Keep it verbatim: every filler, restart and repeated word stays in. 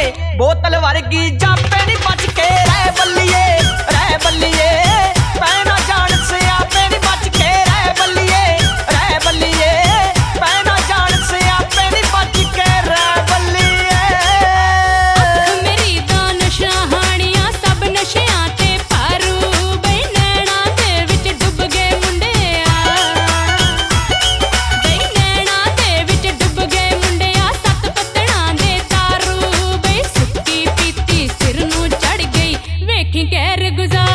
बोतल वर्गी जापे नी बच के रह बल्लिए रह बल्लिए पैना जान से आपे नी बच के रह बल्लिए रह बल्लिए पैना जान से आपे नी बच के रह बल्लिए। मेरी दा नशा हानिया सब नशियां ते पारू बई नैना दे विच डुब गए मुंडिया बई नैना दे विच डुब गए मुंडिया सत पत्तणा दे तारू बई सुक्की पीती सिर नूं चढ़ गई वेखी कहर गुजार